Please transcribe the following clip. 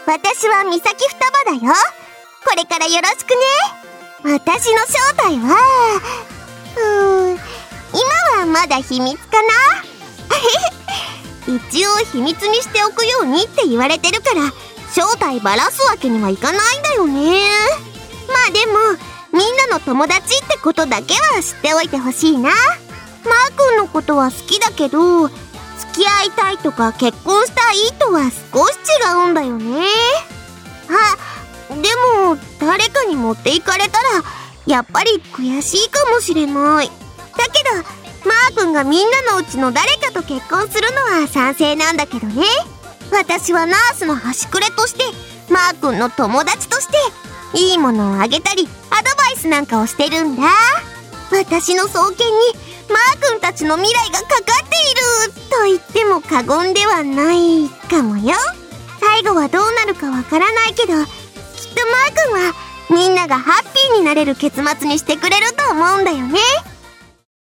私は三崎双葉だよ。これからよろしくね。私の正体は、今はまだ秘密かな。一応秘密にしておくようにって言われてるから、正体バラすわけにはいかないんだよね。まあでも、みんなの友達ってことだけは知っておいてほしいな。マー君のことは好きだけど、付き合いたいとか結婚したいとは少し違うんだよね。あ、でも誰かに持っていかれたらやっぱり悔しいかもしれない。だけどマー君がみんなのうちの誰かと結婚するのは賛成なんだけどね。私はナースの端くれとして、マー君の友達としていいものをあげたりアドバイスなんかをしてるんだ。私の双肩にマー君たちの未来がかかっていると言っても過言ではないかもよ。最後はどうなるかわからないけど、きっとマー君はみんながハッピーになれる結末にしてくれると思うんだよね。